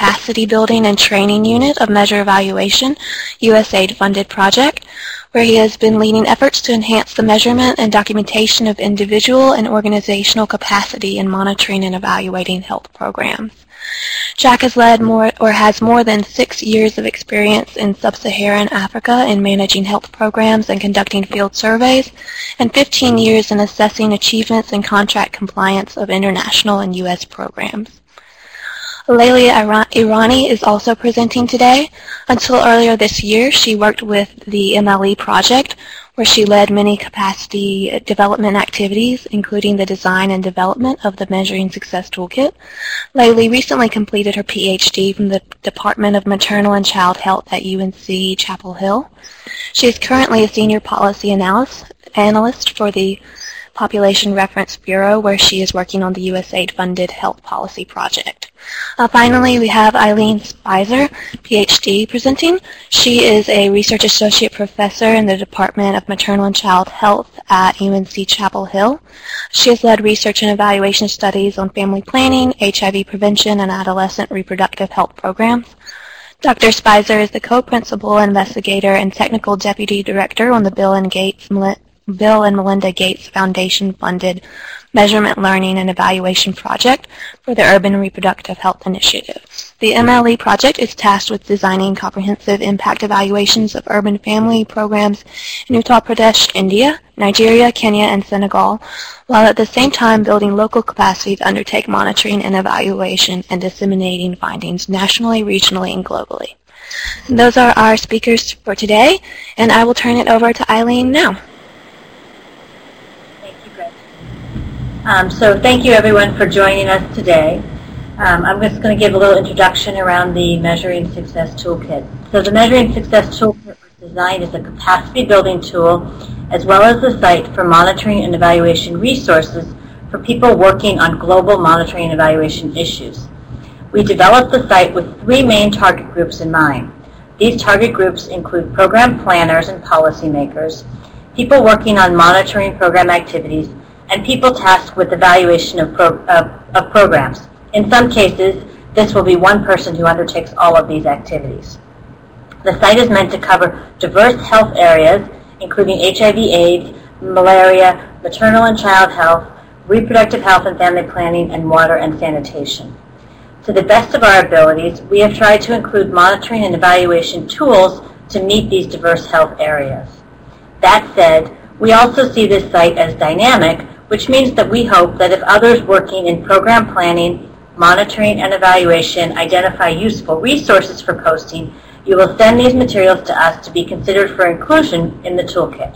Capacity Building and Training Unit of Measure Evaluation USAID-funded project, where he has been leading efforts to enhance the measurement and documentation of individual and organizational capacity in monitoring and evaluating health programs. Jack has has more than 6 years of experience in sub-Saharan Africa in managing health programs and conducting field surveys, and 15 years in assessing achievements and contract compliance of international and U.S. programs. Leila Irani is also presenting today. Until earlier this year, she worked with the MLE project, where she led many capacity development activities, including the design and development of the Measuring Success Toolkit. Leila recently completed her PhD from the Department of Maternal and Child Health at UNC Chapel Hill. She is currently a senior policy analyst for the Population Reference Bureau, where she is working on the USAID-funded health policy project. Finally, we have Eileen Spicer, PhD, presenting. She is a research associate professor in the Department of Maternal and Child Health at UNC Chapel Hill. She has led research and evaluation studies on family planning, HIV prevention, and adolescent reproductive health programs. Dr. Spicer is the co-principal investigator and technical deputy director on the Bill and Melinda Gates Foundation-funded Measurement, Learning, and Evaluation Project for the Urban Reproductive Health Initiative. The MLE project is tasked with designing comprehensive impact evaluations of urban family programs in Uttar Pradesh, India, Nigeria, Kenya, and Senegal, while at the same time building local capacity to undertake monitoring and evaluation and disseminating findings nationally, regionally, and globally. Those are our speakers for today, and I will turn it over to Eileen now. So thank you everyone for joining us today. I'm just going to give a little introduction around the Measuring Success Toolkit. So the Measuring Success Toolkit was designed as a capacity building tool as well as the site for monitoring and evaluation resources for people working on global monitoring and evaluation issues. We developed the site with 3 main target groups in mind. These target groups include program planners and policymakers, people working on monitoring program activities, and people tasked with evaluation of programs. In some cases, this will be one person who undertakes all of these activities. The site is meant to cover diverse health areas, including HIV/AIDS, malaria, maternal and child health, reproductive health and family planning, and water and sanitation. To the best of our abilities, we have tried to include monitoring and evaluation tools to meet these diverse health areas. That said, we also see this site as dynamic, which means that we hope that if others working in program planning, monitoring, and evaluation identify useful resources for posting, you will send these materials to us to be considered for inclusion in the toolkit.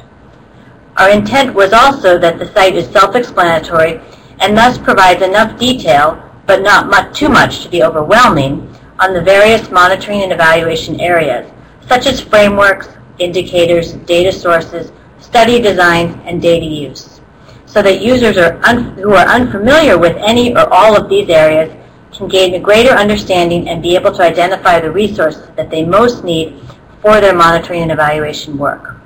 Our intent was also that the site is self-explanatory and thus provides enough detail, but not too much to be overwhelming, on the various monitoring and evaluation areas, such as frameworks, indicators, data sources, study designs, and data use, so that users who are unfamiliar with any or all of these areas can gain a greater understanding and be able to identify the resources that they most need for their monitoring and evaluation work.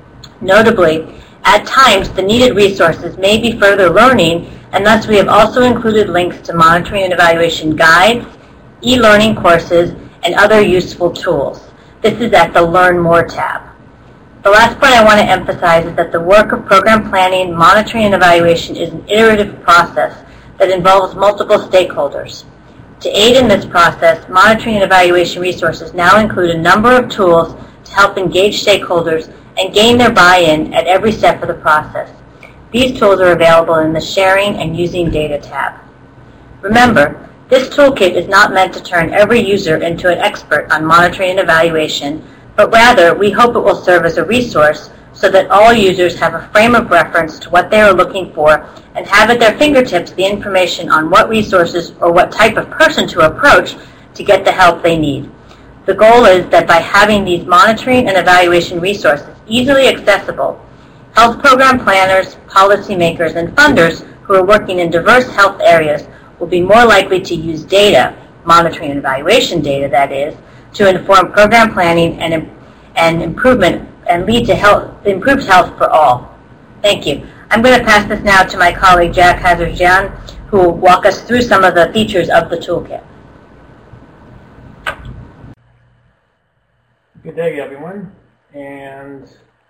Notably, at times the needed resources may be further learning, and thus we have also included links to monitoring and evaluation guides, e-learning courses, and other useful tools. This is at the Learn More tab. The last point I want to emphasize is that the work of program planning, monitoring, and evaluation is an iterative process that involves multiple stakeholders. To aid in this process, monitoring and evaluation resources now include a number of tools to help engage stakeholders and gain their buy-in at every step of the process. These tools are available in the Sharing and Using Data tab. Remember, this toolkit is not meant to turn every user into an expert on monitoring and evaluation, but rather we hope it will serve as a resource so that all users have a frame of reference to what they are looking for and have at their fingertips the information on what resources or what type of person to approach to get the help they need. The goal is that by having these monitoring and evaluation resources easily accessible, health program planners, policymakers, and funders who are working in diverse health areas will be more likely to use data, monitoring and evaluation data that is, to inform program planning and improvement and lead to improved health for all. Thank you. I'm going to pass this now to my colleague Jack Hazarjian, who will walk us through some of the features of the toolkit. Good day, everyone, and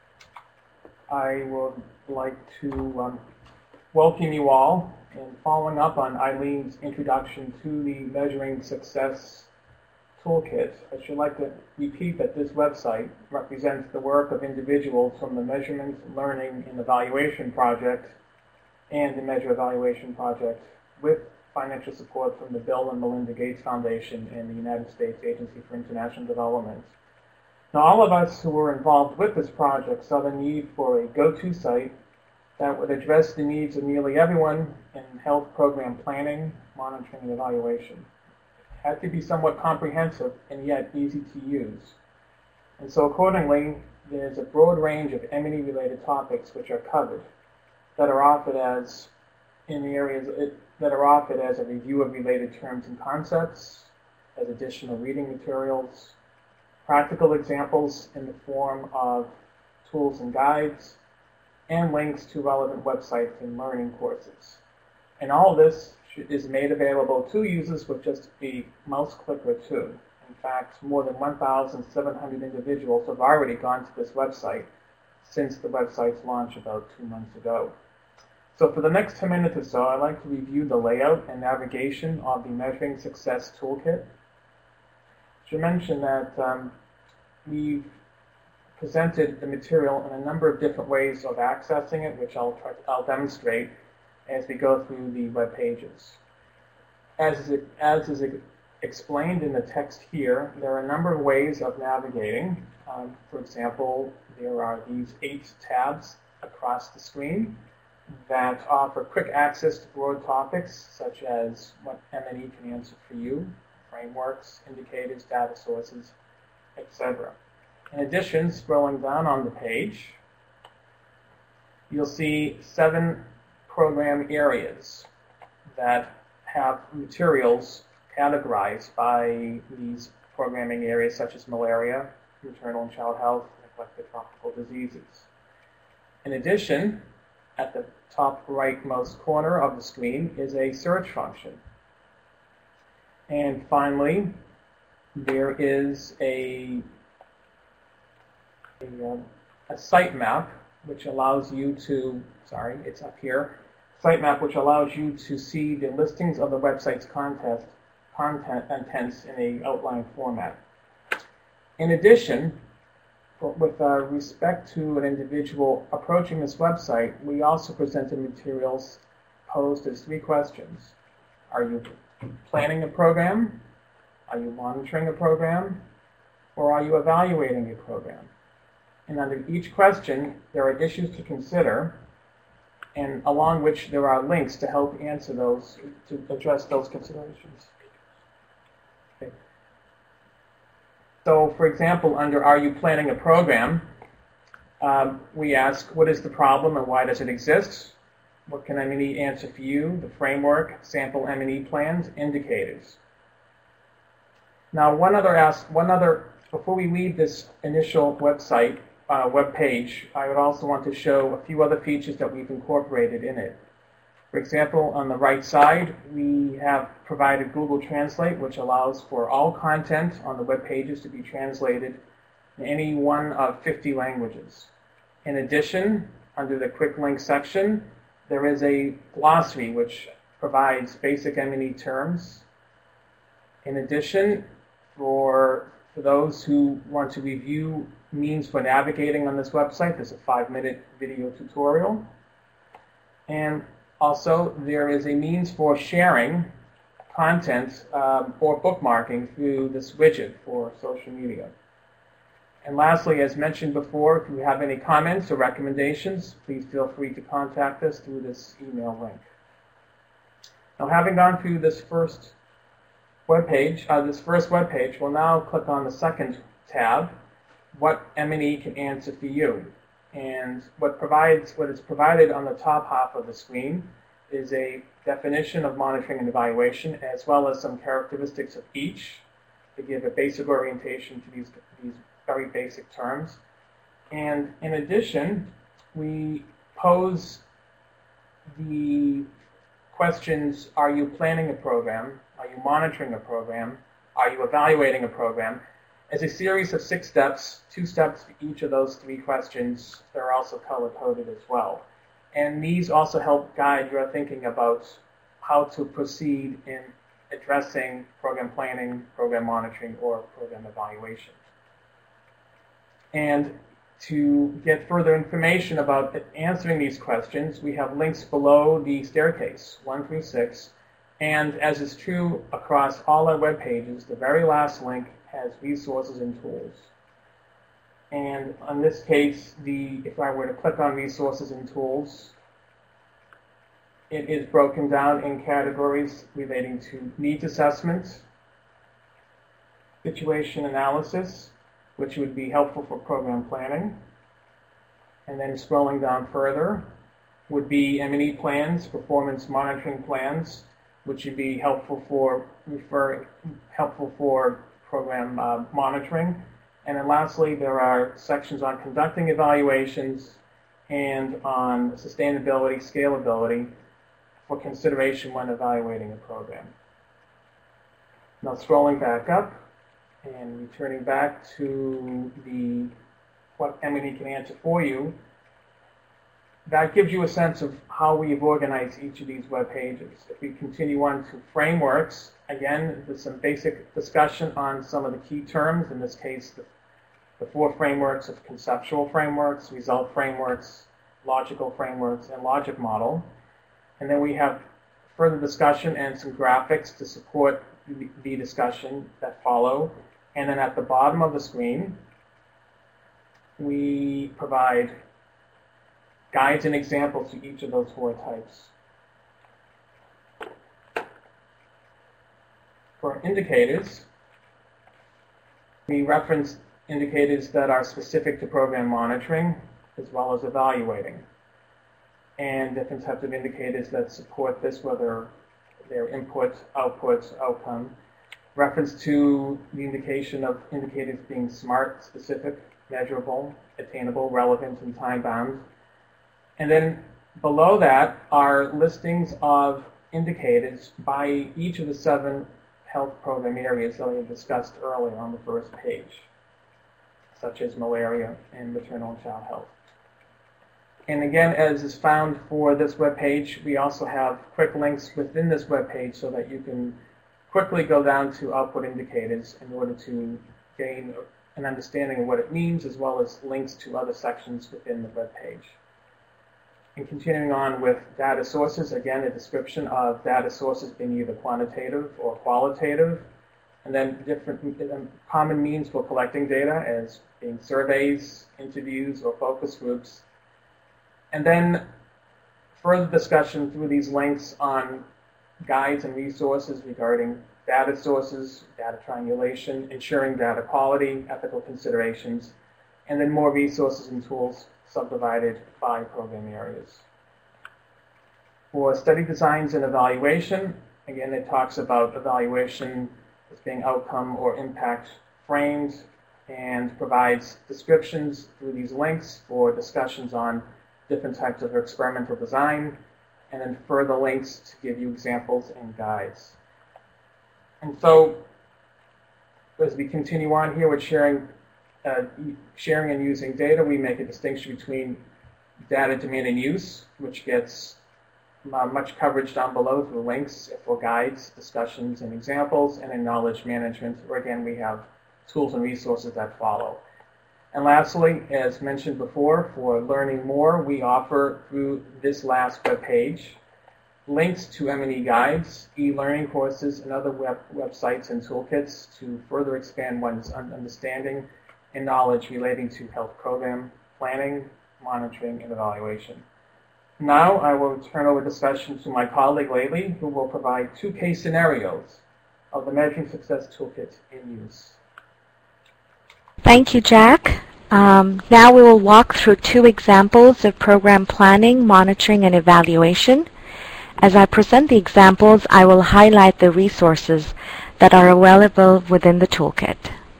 I would like to welcome you all. And following up on Eileen's introduction to the Measuring Success Toolkit, I should like to repeat that this website represents the work of individuals from the Measurement, Learning, and Evaluation Project and the Measure Evaluation Project with financial support from the Bill and Melinda Gates Foundation and the United States Agency for International Development. Now, all of us who were involved with this project saw the need for a go-to site that would address the needs of nearly everyone in health program planning, monitoring, and evaluation. It had to be somewhat comprehensive and yet easy to use. And so accordingly, there's a broad range of M&E related topics which are covered that are offered as in the areas that are offered as a review of related terms and concepts, as additional reading materials, practical examples in the form of tools and guides, and links to relevant websites and learning courses. And all of this is made available to users with just a mouse click or two. In fact, more than 1,700 individuals have already gone to this website since the website's launch about 2 months ago. So for the next 10 minutes or so, I'd like to review the layout and navigation of the Measuring Success Toolkit. I should mention that we've presented the material in a number of different ways of accessing it, which I'll demonstrate as we go through the web pages. As is explained in the text here, there are a number of ways of navigating. For example, there are these 8 tabs across the screen that offer quick access to broad topics such as what M&E can answer for you, frameworks, indicators, data sources, etc. In addition, scrolling down on the page, you'll see 7 program areas that have materials categorized by these programming areas such as malaria, maternal and child health, neglected tropical diseases. In addition, at the top rightmost corner of the screen is a search function. And finally, there is a sitemap which allows you to, it's up here, sitemap which allows you to see the listings of the website's contents in an outline format. In addition, with respect to an individual approaching this website, we also presented materials posed as 3 questions. Are you planning a program? Are you monitoring a program? Or are you evaluating a program? And under each question, there are issues to consider, and along which there are links to help answer those, to address those considerations. Okay. So, for example, under Are you planning a program, we ask, what is the problem and why does it exist? What can M&E answer for you? The framework, sample M&E plans, indicators. Now, before we leave this initial website, web page, I would also want to show a few other features that we've incorporated in it. For example, on the right side, we have provided Google Translate, which allows for all content on the web pages to be translated in any one of 50 languages. In addition, under the quick link section, there is a glossary which provides basic M&E terms. In addition, for those who want to review means for navigating on this website, there's a 5-minute video tutorial. And also, there is a means for sharing content or bookmarking through this widget for social media. And lastly, as mentioned before, if you have any comments or recommendations, please feel free to contact us through this email link. Now, having gone through this first webpage, we'll now click on the second tab, What M&E Can Answer for You. And what is provided on the top half of the screen is a definition of monitoring and evaluation, as well as some characteristics of each to give a basic orientation to these very basic terms. And in addition, we pose the questions, are you planning a program? Are you monitoring a program? Are you evaluating a program? as a series of 6 steps, 2 steps for each of those 3 questions. They're also color-coded as well. And these also help guide your thinking about how to proceed in addressing program planning, program monitoring, or program evaluation. And to get further information about answering these questions, we have links below the staircase, 1 through 6. And as is true across all our web pages, the very last link has resources and tools. And in this case, if I were to click on resources and tools, it is broken down in categories relating to needs assessment, situation analysis, which would be helpful for program planning. And then scrolling down further would be M&E plans, performance monitoring plans, which would be helpful for program monitoring. And then lastly, there are sections on conducting evaluations and on sustainability, scalability for consideration when evaluating a program. Now scrolling back up and returning back to what M&E can answer for you, that gives you a sense of how we've organized each of these web pages. If we continue on to frameworks, again, there's some basic discussion on some of the key terms. In this case, the 4 frameworks of conceptual frameworks, result frameworks, logical frameworks, and logic model. And then we have further discussion and some graphics to support the discussion that follow. And then at the bottom of the screen, we provide guides and examples to each of those 4 types. For indicators, we reference indicators that are specific to program monitoring as well as evaluating, and different types of indicators that support this, whether they're input, output, outcome. Reference to the indication of indicators being SMART, specific, measurable, attainable, relevant, and time-bound. And then below that are listings of indicators by each of the 7 health program areas that we discussed earlier on the first page, such as malaria and maternal and child health. And again, as is found for this web page, we also have quick links within this web page so that you can quickly go down to output indicators in order to gain an understanding of what it means, as well as links to other sections within the web page. And continuing on with data sources, again, a description of data sources being either quantitative or qualitative, and then different common means for collecting data as being surveys, interviews, or focus groups. And then further discussion through these links on guides and resources regarding data sources, data triangulation, ensuring data quality, ethical considerations, and then more resources and tools subdivided by program areas. For study designs and evaluation, again, it talks about evaluation as being outcome or impact framed, and provides descriptions through these links for discussions on different types of experimental design, and then further links to give you examples and guides. And so, as we continue on here with sharing and using data, we make a distinction between data demand and use, which gets much coverage down below through links for guides, discussions, and examples, and in knowledge management, where again we have tools and resources that follow. And lastly, as mentioned before, for learning more, we offer through this last web page links to M&E guides, e-learning courses, and other websites and toolkits to further expand one's understanding and knowledge relating to health program planning, monitoring, and evaluation. Now I will turn over discussion to my colleague Layli, who will provide 2 case scenarios of the Measuring Success Toolkit in use. Thank you, Jack. Now we will walk through 2 examples of program planning, monitoring, and evaluation. As I present the examples, I will highlight the resources that are available within the toolkit.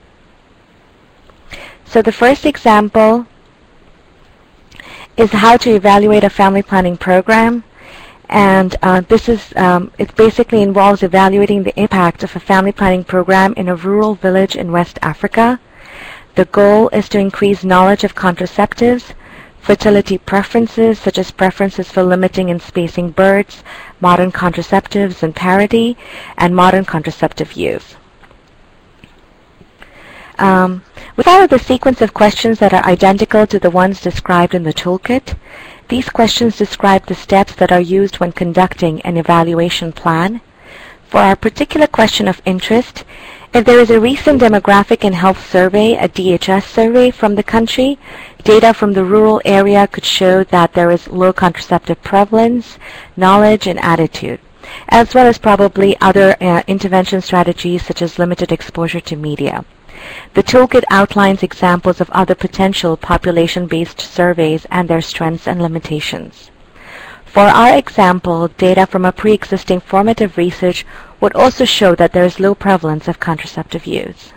So the first example is how to evaluate a family planning program. And it basically involves evaluating the impact of a family planning program in a rural village in West Africa. The goal is to increase knowledge of contraceptives, fertility preferences, such as preferences for limiting and spacing births, modern contraceptives and parity, and modern contraceptive use. We follow the sequence of questions that are identical to the ones described in the toolkit. These questions describe the steps that are used when conducting an evaluation plan. For our particular question of interest, if there is a recent demographic and health survey, a DHS survey from the country, data from the rural area could show that there is low contraceptive prevalence, knowledge, and attitude, as well as probably other intervention strategies such as limited exposure to media. The toolkit outlines examples of other potential population-based surveys and their strengths and limitations. For our example, data from a pre-existing formative research would also show that there is low prevalence of contraceptive use.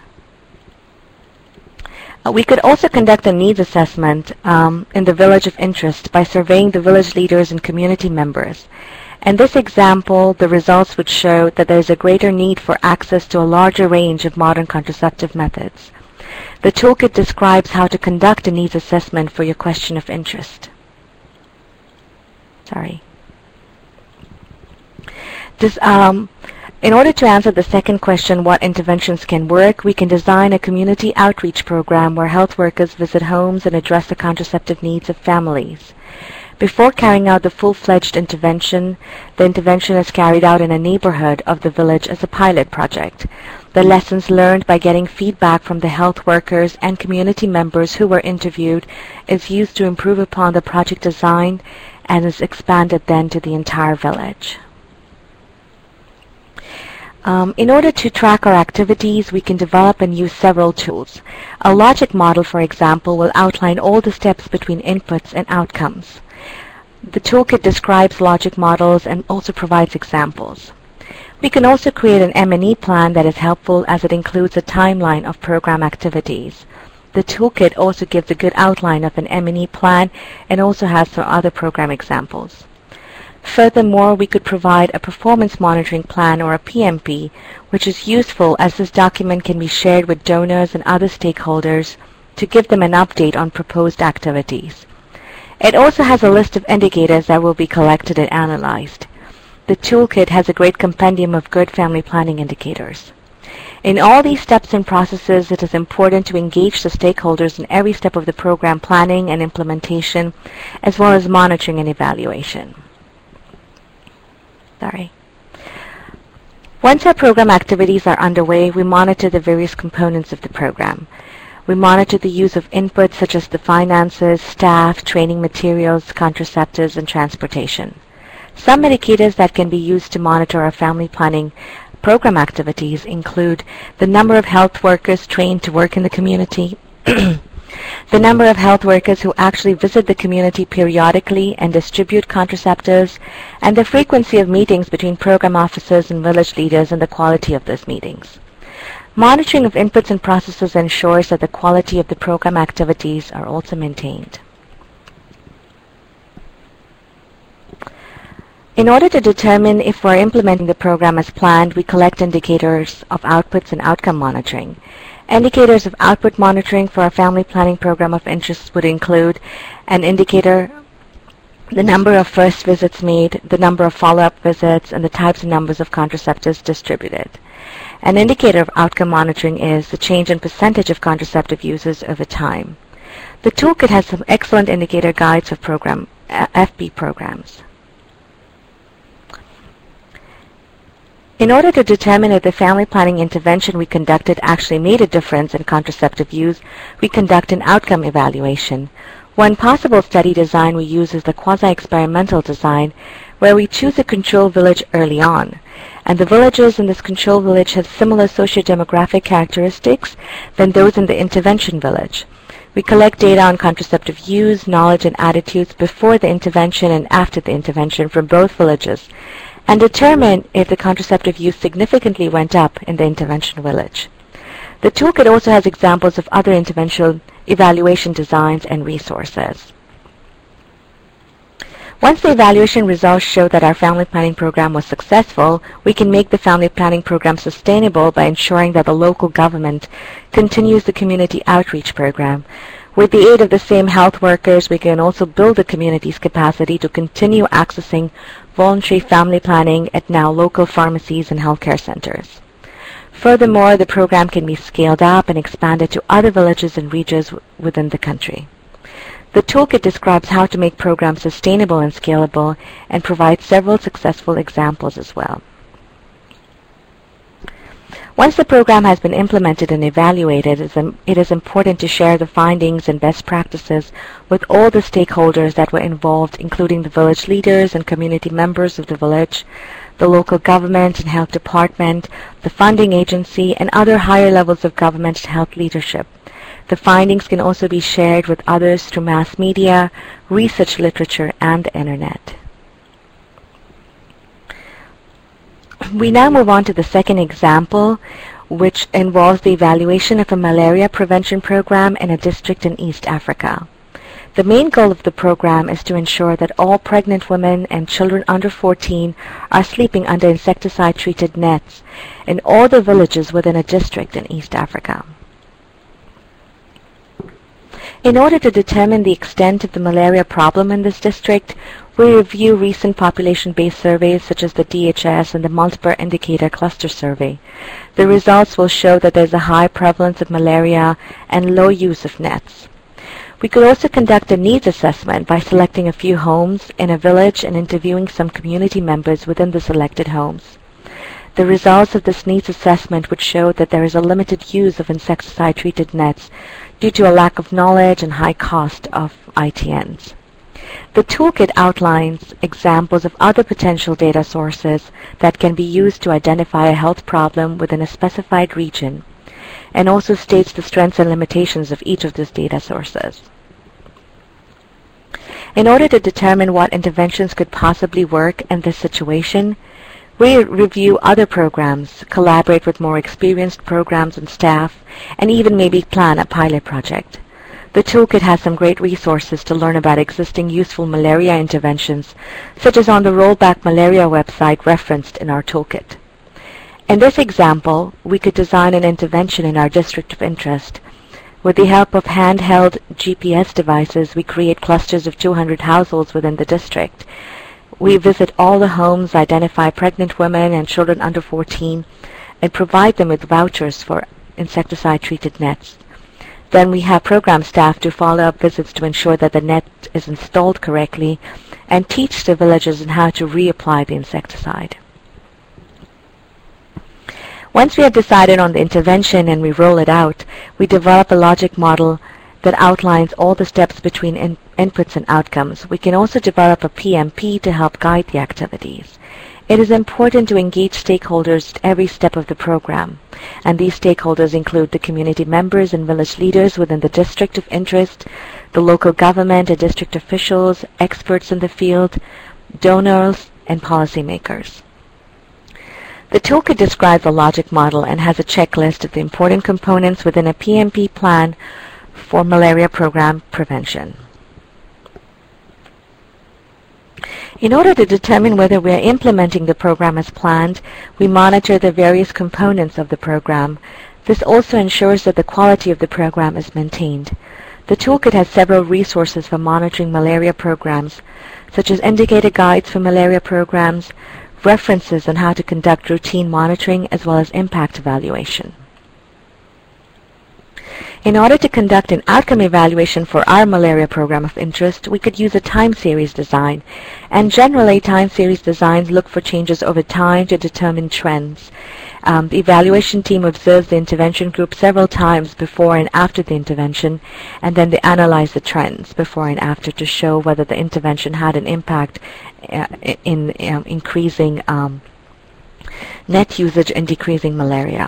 We could also conduct a needs assessment in the village of interest by surveying the village leaders and community members. In this example, the results would show that there is a greater need for access to a larger range of modern contraceptive methods. The toolkit describes how to conduct a needs assessment for your question of interest. In order to answer the second question, what interventions can work, we can design a community outreach program where health workers visit homes and address the contraceptive needs of families. Before carrying out the full-fledged intervention, the intervention is carried out in a neighborhood of the village as a pilot project. The lessons learned by getting feedback from the health workers and community members who were interviewed is used to improve upon the project design and is expanded then to the entire village. In order to track our activities, we can develop and use several tools. A logic model, for example, will outline all the steps between inputs and outcomes. The toolkit describes logic models and also provides examples. We can also create an M&E plan that is helpful as it includes a timeline of program activities. The toolkit also gives a good outline of an M&E plan and also has some other program examples. Furthermore, we could provide a performance monitoring plan or a PMP, which is useful as this document can be shared with donors and other stakeholders to give them an update on proposed activities. It also has a list of indicators that will be collected and analyzed. The toolkit has a great compendium of good family planning indicators. In all these steps and processes, it is important to engage the stakeholders in every step of the program planning and implementation, as well as monitoring and evaluation. Once our program activities are underway, we monitor the various components of the program. We monitor the use of inputs such as the finances, staff, training materials, contraceptives, and transportation. Some indicators that can be used to monitor our family planning program activities include the number of health workers trained to work in the community, the number of health workers who actually visit the community periodically and distribute contraceptives, and the frequency of meetings between program officers and village leaders and the quality of those meetings. Monitoring of inputs and processes ensures that the quality of the program activities are also maintained. In order to determine if we're implementing the program as planned, we collect indicators of outputs and outcome monitoring. Indicators of output monitoring for our family planning program of interest would include an indicator, the number of first visits made, the number of follow-up visits, and the types and numbers of contraceptives distributed. An indicator of outcome monitoring is the change in percentage of contraceptive users over time. The toolkit has some excellent indicator guides of FP programs. In order to determine if the family planning intervention we conducted actually made a difference in contraceptive use, we conduct an outcome evaluation. One possible study design we use is the quasi-experimental design, where we choose a control village early on. And the villages in this control village have similar socio-demographic characteristics than those in the intervention village. We collect data on contraceptive use, knowledge, and attitudes before the intervention and after the intervention from both villages, and determine if the contraceptive use significantly went up in the intervention village. The toolkit also has examples of other intervention evaluation designs and resources. Once the evaluation results show that our family planning program was successful, we can make the family planning program sustainable by ensuring that the local government continues the community outreach program. With the aid of the same health workers, we can also build the community's capacity to continue accessing voluntary family planning at now local pharmacies and healthcare centers. Furthermore, the program can be scaled up and expanded to other villages and regions within the country. The toolkit describes how to make programs sustainable and scalable and provides several successful examples as well. Once the program has been implemented and evaluated, it is important to share the findings and best practices with all the stakeholders that were involved, including the village leaders and community members of the village, the local government and health department, the funding agency, and other higher levels of government and health leadership. The findings can also be shared with others through mass media, research literature, and the Internet. We now move on to the second example, which involves the evaluation of a malaria prevention program in a district in East Africa. The main goal of the program is to ensure that all pregnant women and children under 14 are sleeping under insecticide-treated nets in all the villages within a district in East Africa. In order to determine the extent of the malaria problem in this district, we review recent population-based surveys such as the DHS and the Multiple Indicator Cluster Survey. The results will show that there is a high prevalence of malaria and low use of nets. We could also conduct a needs assessment by selecting a few homes in a village and interviewing some community members within the selected homes. The results of this needs assessment would show that there is a limited use of insecticide-treated nets due to a lack of knowledge and high cost of ITNs. The toolkit outlines examples of other potential data sources that can be used to identify a health problem within a specified region, and also states the strengths and limitations of each of these data sources. In order to determine what interventions could possibly work in this situation, we review other programs, collaborate with more experienced programs and staff, and even maybe plan a pilot project. The toolkit has some great resources to learn about existing useful malaria interventions, such as on the Rollback Malaria website referenced in our toolkit. In this example, we could design an intervention in our district of interest. With the help of handheld GPS devices, we create clusters of 200 households within the district. We visit all the homes, identify pregnant women and children under 14, and provide them with vouchers for insecticide-treated nets. Then we have program staff do follow-up visits to ensure that the net is installed correctly and teach the villagers on how to reapply the insecticide. Once we have decided on the intervention and we roll it out, we develop a logic model that outlines all the steps between inputs and outcomes. We can also develop a PMP to help guide the activities. It is important to engage stakeholders at every step of the program, and these stakeholders include the community members and village leaders within the district of interest, the local government and district officials, experts in the field, donors, and policymakers. The toolkit describes a logic model and has a checklist of the important components within a PMP plan for malaria program prevention. In order to determine whether we are implementing the program as planned, we monitor the various components of the program. This also ensures that the quality of the program is maintained. The toolkit has several resources for monitoring malaria programs, such as indicator guides for malaria programs, references on how to conduct routine monitoring, as well as impact evaluation. In order to conduct an outcome evaluation for our malaria program of interest, we could use a time series design, and generally time series designs look for changes over time to determine trends. The evaluation team observes the intervention group several times before and after the intervention, and then they analyze the trends before and after to show whether the intervention had an impact in increasing net usage and decreasing malaria.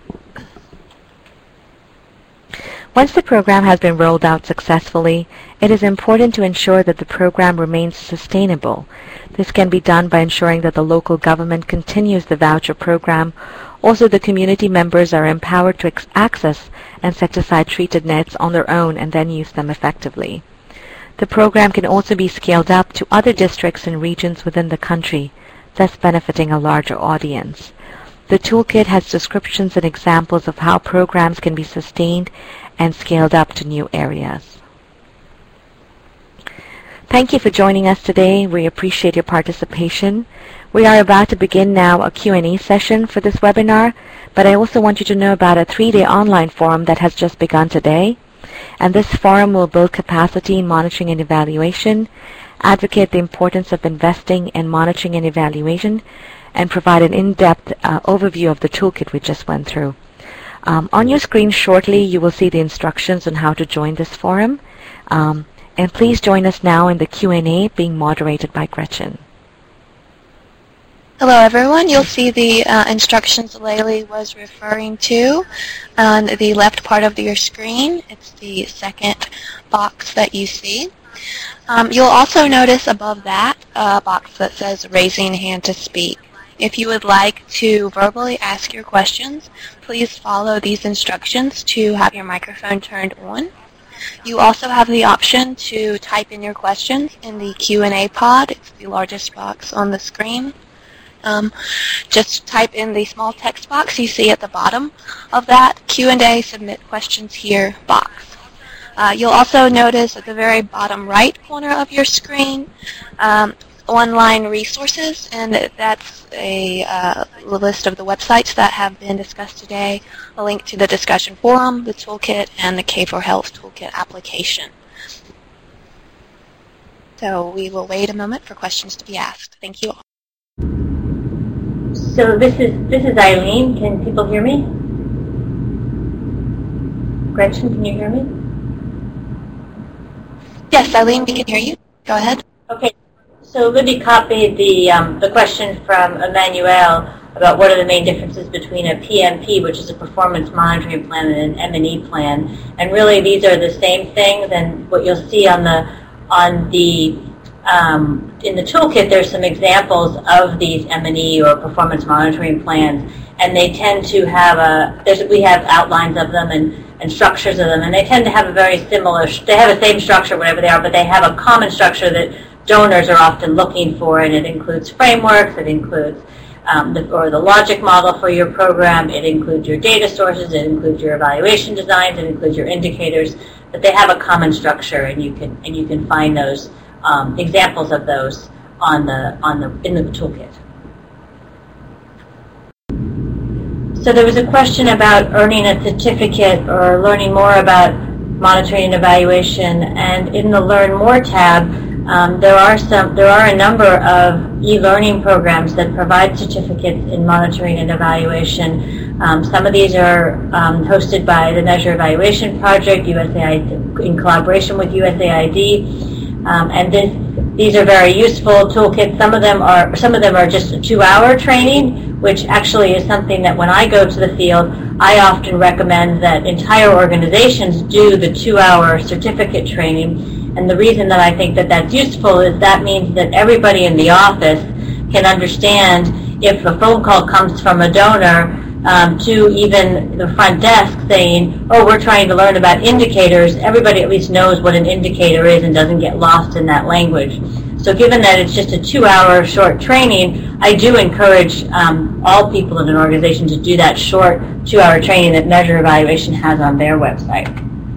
Once the program has been rolled out successfully, it is important to ensure that the program remains sustainable. This can be done by ensuring that the local government continues the voucher program. Also, the community members are empowered to access insecticide-treated nets on their own and then use them effectively. The program can also be scaled up to other districts and regions within the country, thus benefiting a larger audience. The toolkit has descriptions and examples of how programs can be sustained and scaled up to new areas. Thank you for joining us today. We appreciate your participation. We are about to begin now a Q&A session for this webinar, but I also want you to know about a 3-day online forum that has just begun today. And this forum will build capacity in monitoring and evaluation, advocate the importance of investing in monitoring and evaluation, and provide an in-depth overview of the toolkit we just went through. On your screen shortly, you will see the instructions on how to join this forum. And please join us now in the Q&A being moderated by Gretchen. Hello, everyone. You'll see the instructions Laylee was referring to on the left part of your screen. It's the second box that you see. You'll also notice above that a box that says Raising Hand to Speak. If you would like to verbally ask your questions, please follow these instructions to have your microphone turned on. You also have the option to type in your questions in the Q&A pod. It's the largest box on the screen. Just type in the small text box you see at the bottom of that Q&A Submit Questions Here box. You'll also notice at the very bottom right corner of your screen online resources, and that's a list of the websites that have been discussed today, a link to the discussion forum, the toolkit, and the K4Health Toolkit application. So we will wait a moment for questions to be asked. Thank you all. So this is Eileen. Can people hear me? Gretchen, can you hear me? Yes, Eileen, we can hear you. Go ahead. Okay. So Libby copied the question from Emmanuel about what are the main differences between a PMP, which is a performance monitoring plan, and an M&E plan. And really, these are the same things. And what you'll see in the toolkit, there's some examples of these M&E or performance monitoring plans, and they tend to have we have outlines of them and structures of them, and they tend to have a very similar, they have the same structure, whatever they are, but they have a common structure that donors are often looking for, and it includes frameworks, it includes the logic model for your program, it includes your data sources, it includes your evaluation designs, it includes your indicators, but they have a common structure, and you can find those examples of those in the toolkit. So there was a question about earning a certificate or learning more about monitoring and evaluation, and in the Learn More tab, there are a number of e-learning programs that provide certificates in monitoring and evaluation. Some of these are hosted by the Measure Evaluation Project, USAID, in collaboration with USAID. And these are very useful toolkits. Some of them are just a 2-hour training, which actually is something that when I go to the field, I often recommend that entire organizations do the 2-hour certificate training. And the reason that I think that that's useful is that means that everybody in the office can understand if a phone call comes from a donor to even the front desk saying, oh, we're trying to learn about indicators, everybody at least knows what an indicator is and doesn't get lost in that language. So given that it's just a 2-hour short training, I do encourage all people in an organization to do that short 2-hour training that Measure Evaluation has on their website.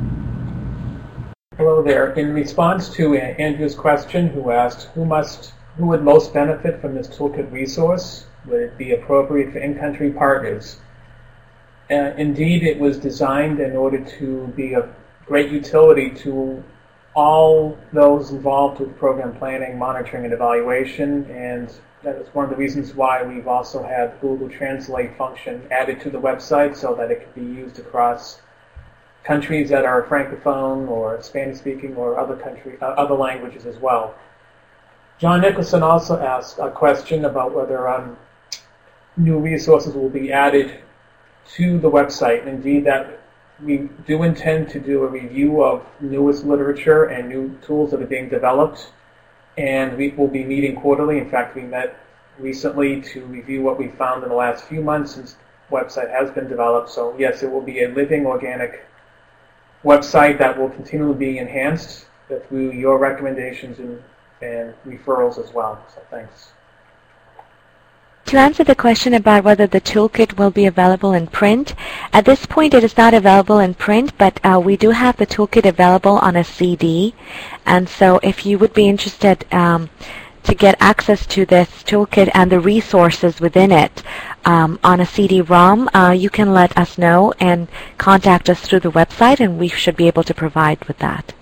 Hello there. In response to Andrew's question, who asked who would most benefit from this toolkit resource, would it be appropriate for in-country partners? Indeed, it was designed in order to be of great utility to all those involved with program planning, monitoring, and evaluation, and that is one of the reasons why we've also had Google Translate function added to the website so that it can be used across countries that are Francophone or Spanish-speaking or other languages as well. John Nicholson also asked a question about whether new resources will be added to the website. Indeed, that we do intend to do a review of newest literature and new tools that are being developed, and we will be meeting quarterly. In fact, we met recently to review what we found in the last few months since the website has been developed. So yes, it will be a living, organic website that will continually be enhanced through your recommendations and referrals as well. So thanks. To answer the question about whether the toolkit will be available in print, at this point it is not available in print, but we do have the toolkit available on a CD. And so if you would be interested to get access to this toolkit and the resources within it on a CD-ROM, you can let us know and contact us through the website, and we should be able to provide with that.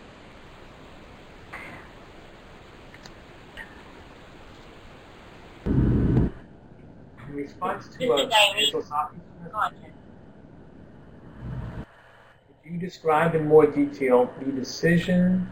In response to Angel Safi's question, could you describe in more detail the decision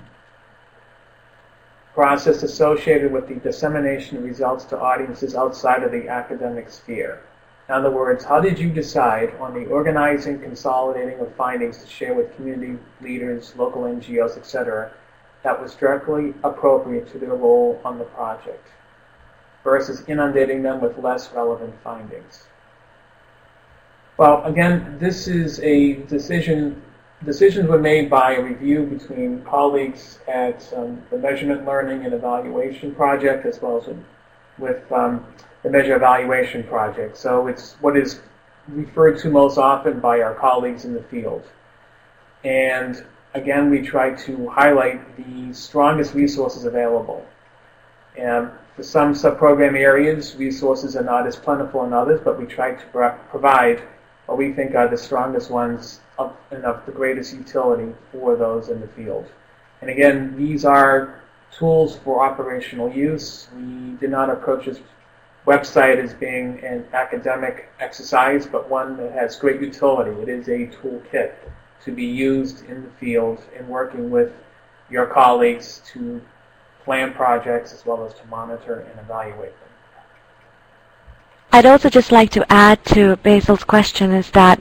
process associated with the dissemination of results to audiences outside of the academic sphere? In other words, how did you decide on the organizing, consolidating of findings to share with community leaders, local NGOs, etc., that was directly appropriate to their role on the project, versus inundating them with less relevant findings? Well, again, this is a decision. Decisions were made by a review between colleagues at the Measurement Learning and Evaluation Project, as well as with the Measure Evaluation Project. So it's what is referred to most often by our colleagues in the field. And again, we try to highlight the strongest resources available. And for some subprogram areas, resources are not as plentiful in others, but we try to provide what we think are the strongest ones and of the greatest utility for those in the field. And again, these are tools for operational use. We did not approach this website as being an academic exercise, but one that has great utility. It is a toolkit to be used in the field in working with your colleagues to plan projects as well as to monitor and evaluate them. I'd also just like to add to Basil's question is that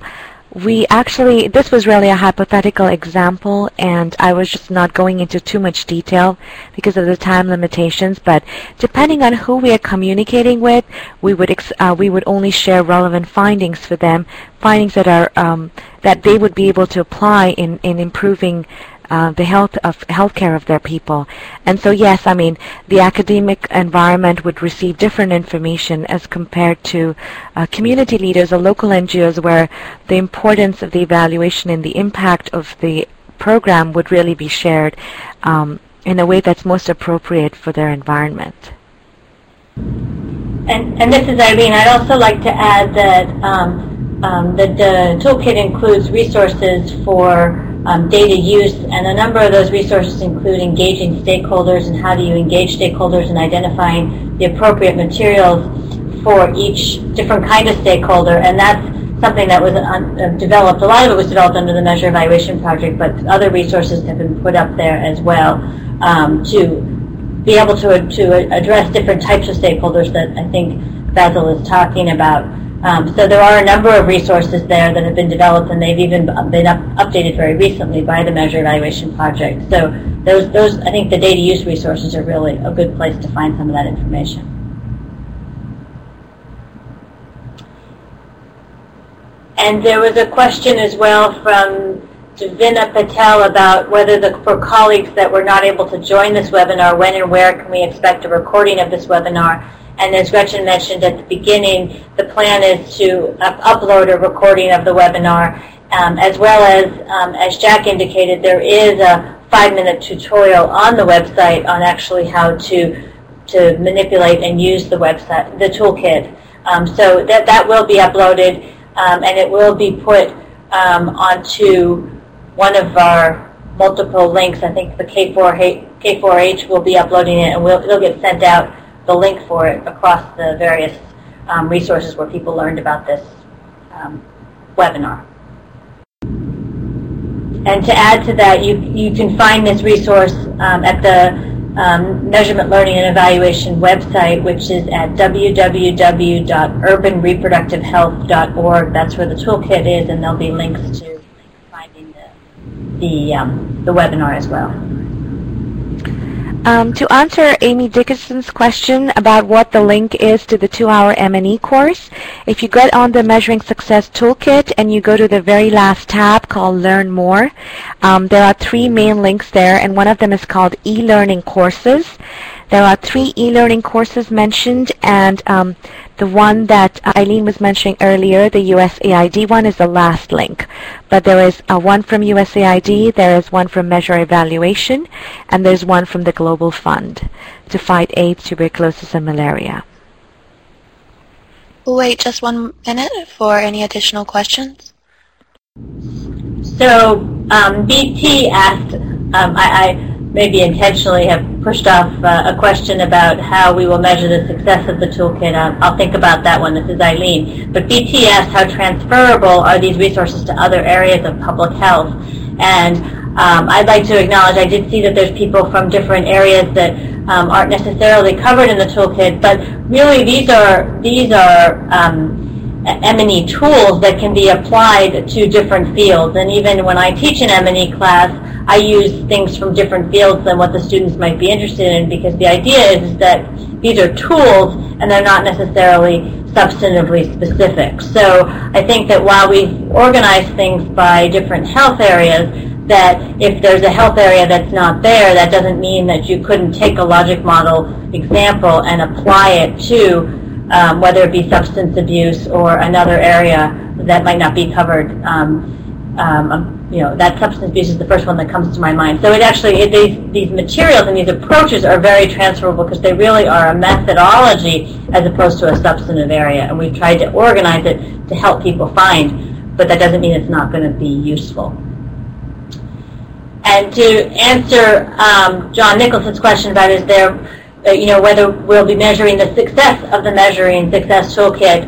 this was really a hypothetical example, and I was just not going into too much detail because of the time limitations, but depending on who we are communicating with, we would only share relevant findings for them, findings that are that they would be able to apply in improving the healthcare of their people. And so yes, I mean, the academic environment would receive different information as compared to community leaders or local NGOs, where the importance of the evaluation and the impact of the program would really be shared in a way that's most appropriate for their environment. And this is Irene. I'd also like to add that the toolkit includes resources for data use, and a number of those resources include engaging stakeholders and how do you engage stakeholders in identifying the appropriate materials for each different kind of stakeholder, and that's something that was developed. A lot of it was developed under the Measure Evaluation Project, but other resources have been put up there as well to be able to address different types of stakeholders that I think Basil is talking about. So there are a number of resources there that have been developed, and they've even been updated very recently by the Measure Evaluation Project. So those I think the data use resources are really a good place to find some of that information. And there was a question as well from Davina Patel about whether for colleagues that were not able to join this webinar, when and where can we expect a recording of this webinar? And as Gretchen mentioned at the beginning, the plan is to upload a recording of the webinar, as well as Jack indicated, there is a 5-minute tutorial on the website on actually how to manipulate and use the website, the toolkit. So that will be uploaded, and it will be put onto one of our multiple links. I think the K4H will be uploading it, and it'll get sent out, the link for it, across the various resources where people learned about this webinar. And to add to that, you can find this resource at the Measurement Learning and Evaluation website, which is at www.urbanreproductivehealth.org. That's where the toolkit is, and there'll be links to finding the webinar as well. To answer Amy Dickinson's question about what the link is to the 2-hour M&E course, if you get on the Measuring Success Toolkit and you go to the very last tab called Learn More, there are 3 main links there, and one of them is called E-Learning Courses. There are 3 e-learning courses mentioned, and the one that Eileen was mentioning earlier, the USAID one, is the last link. But there is one from USAID, there is one from Measure Evaluation, and there's one from the Global Fund to fight AIDS, tuberculosis, and malaria. We'll wait just 1 minute for any additional questions. So BT asked, I maybe intentionally have pushed off a question about how we will measure the success of the toolkit. I'll think about that one. This is Eileen. But BT asked how transferable are these resources to other areas of public health. And I'd like to acknowledge I did see that there's people from different areas that aren't necessarily covered in the toolkit, but really these are M&E tools that can be applied to different fields. And even when I teach an M&E class, I use things from different fields than what the students might be interested in, because the idea is that these are tools and they're not necessarily substantively specific. So I think that while we've organized things by different health areas, that if there's a health area that's not there, that doesn't mean that you couldn't take a logic model example and apply it to whether it be substance abuse or another area that might not be covered. That substance abuse is the first one that comes to my mind. So these materials and these approaches are very transferable because they really are a methodology as opposed to a substantive area. And we've tried to organize it to help people find, but that doesn't mean it's not going to be useful. And to answer John Nicholson's question about whether we'll be measuring the success of the Measuring Success Toolkit,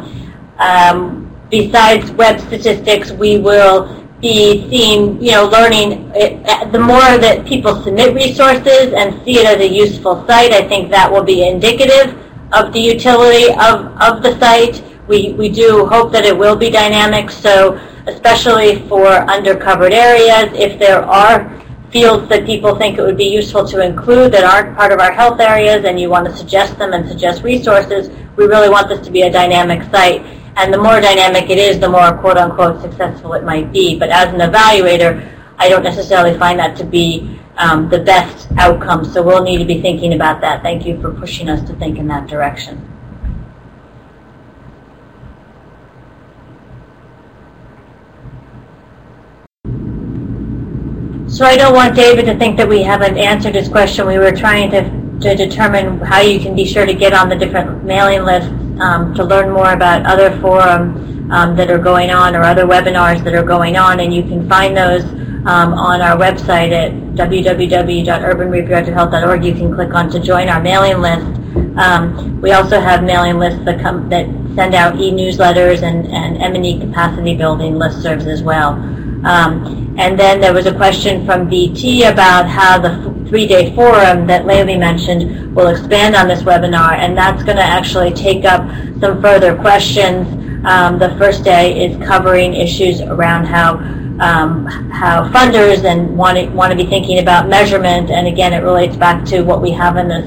besides web statistics, we will be seeing, learning. The more that people submit resources and see it as a useful site, I think that will be indicative of the utility of the site. We do hope that it will be dynamic, so especially for undercovered areas, if there are fields that people think it would be useful to include that aren't part of our health areas and you want to suggest them and suggest resources, we really want this to be a dynamic site. And the more dynamic it is, the more quote-unquote successful it might be. But as an evaluator, I don't necessarily find that to be the best outcome. So we'll need to be thinking about that. Thank you for pushing us to think in that direction. So I don't want David to think that we haven't answered his question. We were trying to determine how you can be sure to get on the different mailing lists to learn more about other forums that are going on or other webinars that are going on, and you can find those on our website at www.urbanreproductivehealth.org. You can click on to join our mailing list. We also have mailing lists that send out e-newsletters and M&E capacity building listservs as well. And then there was a question from BT about how the 3-day forum that Laylee mentioned will expand on this webinar, and that's going to actually take up some further questions. The first day is covering issues around how funders and want to be thinking about measurement, and again, it relates back to what we have in the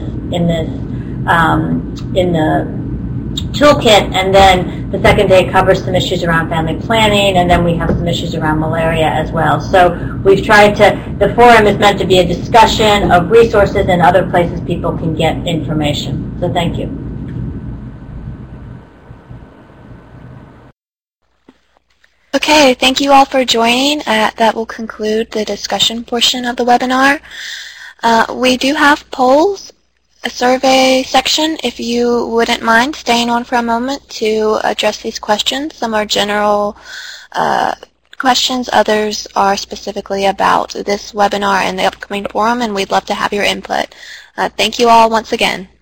toolkit. And then the second day covers some issues around family planning, and then we have some issues around malaria as well. So we've tried the forum is meant to be a discussion of resources and other places people can get information. So thank you. Okay, thank you all for joining. That will conclude the discussion portion of the webinar. We do have polls, a survey section, if you wouldn't mind staying on for a moment to address these questions. Some are general questions, others are specifically about this webinar and the upcoming forum, and we'd love to have your input. Thank you all once again.